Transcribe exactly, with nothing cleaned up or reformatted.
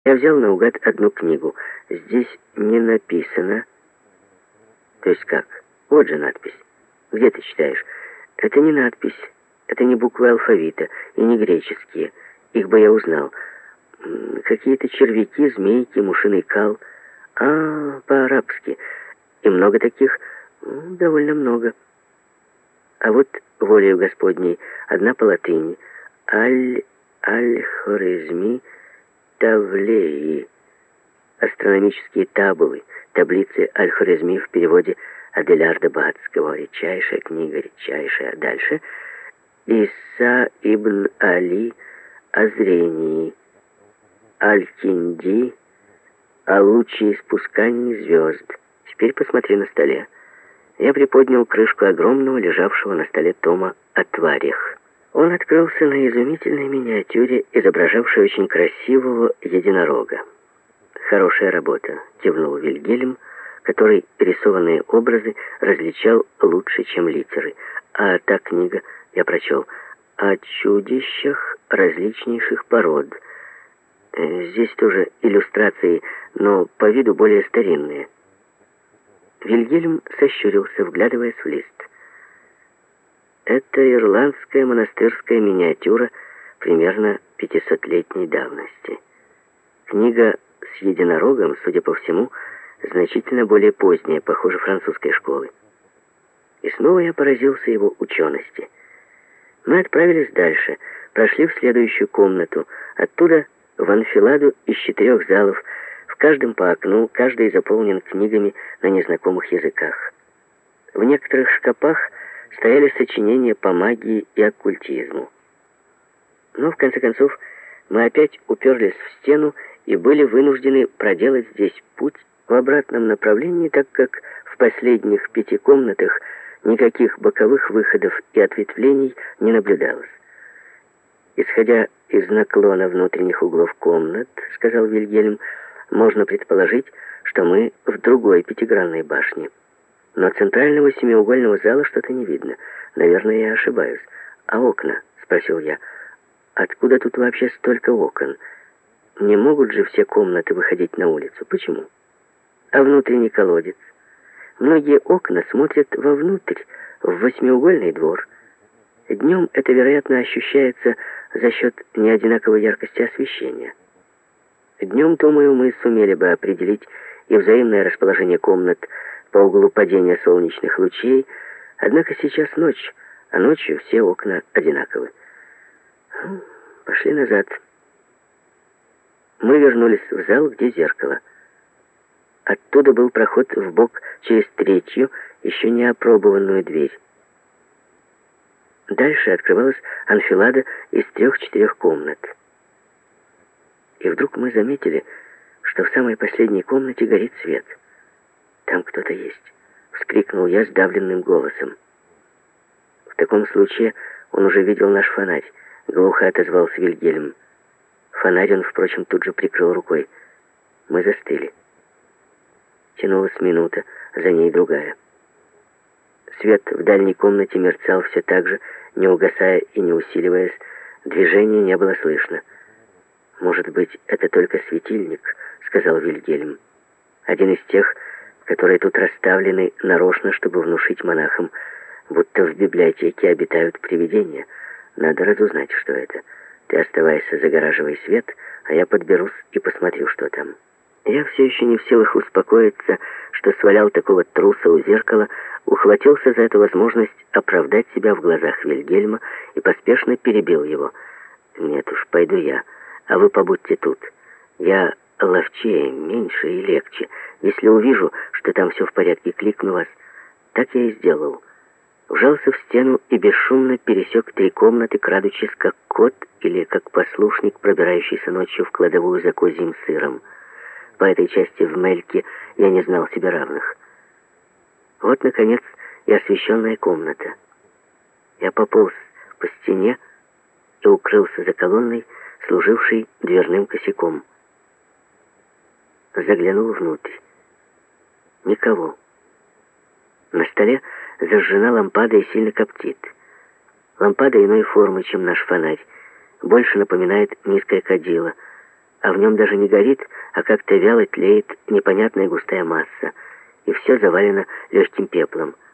Я взял наугад одну книгу. Здесь не написано... То есть как? Вот же надпись. Где ты читаешь? Это не надпись. Это не буквы алфавита и не греческие. Их бы я узнал. Какие-то червяки, змейки, мушиный кал. А, по-арабски. И много таких? Довольно много. А вот волею Господней одна по латыни. Аль... Аль-Хорезми Тавлеи. Астрономические табулы. Таблицы Аль-Хорезми в переводе Аделярда Бацкого. Редчайшая книга, редчайшая. Дальше Иса ибн Али о зрении. Аль-Кинди о лучеиспускании звезд. Теперь посмотри на столе. Я приподнял крышку огромного, лежавшего на столе тома о тварях. Он открылся на изумительной миниатюре, изображавшей очень красивого единорога. «Хорошая работа», — кивнул Вильгельм, который рисованные образы различал лучше, чем литеры. А та книга, я прочел, о чудищах различнейших пород. Здесь тоже иллюстрации, но по виду более старинные. Вильгельм сощурился, вглядываясь в лист. Это ирландская монастырская миниатюра примерно пятисотлетней давности. Книга с единорогом, судя по всему, значительно более поздняя, похоже, французской школы. И снова я поразился его учености. Мы отправились дальше, прошли в следующую комнату, оттуда в анфиладу из четырех залов, в каждом по окну, каждый заполнен книгами на незнакомых языках. В некоторых шкафах стояли сочинения по магии и оккультизму. Но, в конце концов, мы опять уперлись в стену и были вынуждены проделать здесь путь в обратном направлении, так как в последних пяти комнатах никаких боковых выходов и ответвлений не наблюдалось. «Исходя из наклона внутренних углов комнат, — сказал Вильгельм, — можно предположить, что мы в другой пятигранной башне. Но центрального семиугольного зала что-то не видно. Наверное, я ошибаюсь. А окна?» — спросил я. «Откуда тут вообще столько окон? Не могут же все комнаты выходить на улицу. Почему? А внутренний колодец? Многие окна смотрят вовнутрь, в восьмиугольный двор. Днем это, вероятно, ощущается за счет неодинаковой яркости освещения. Днем, думаю, мы сумели бы определить и взаимное расположение комнат по углу падения солнечных лучей, однако сейчас ночь, а ночью все окна одинаковы. Пошли назад. Мы вернулись в зал, где зеркало. Оттуда был проход вбок через третью, еще не опробованную дверь. Дальше открывалась анфилада из трех-четырех комнат. И вдруг мы заметили, что в самой последней комнате горит свет. «Там кто-то есть!» — вскрикнул я сдавленным голосом. «В таком случае он уже видел наш фонарь», — глухо отозвался Вильгельм. Фонарь он, впрочем, тут же прикрыл рукой. Мы застыли. Тянулась минута, за ней другая. Свет в дальней комнате мерцал все так же, не угасая и не усиливаясь. Движения не было слышно. «Может быть, это только светильник», — сказал Вильгельм. «Один из тех, которые тут расставлены нарочно, чтобы внушить монахам, будто в библиотеке обитают привидения. Надо разузнать, что это. Ты оставайся, загораживай свет, а я подберусь и посмотрю, что там». Я все еще не в силах успокоиться, что свалял такого труса у зеркала, ухватился за эту возможность оправдать себя в глазах Вильгельма и поспешно перебил его. «Нет уж, пойду я, а вы побудьте тут. Я ловчее, меньше и легче. Если увижу, что там все в порядке, кликну вас». Так я и сделал. Вжался в стену и бесшумно пересек три комнаты, крадучись как кот или как послушник, пробирающийся ночью в кладовую за козьим сыром. По этой части в Мельке я не знал себе равных. Вот, наконец, и освещенная комната. Я пополз по стене и укрылся за колонной, служившей дверным косяком. Заглянул внутрь. Никого. На столе зажжена лампада и сильно коптит. Лампада иной формы, чем наш фонарь. Больше напоминает низкое кадило. а в нем даже не горит, а как-то вяло тлеет непонятная густая масса, и все завалено легким пеплом.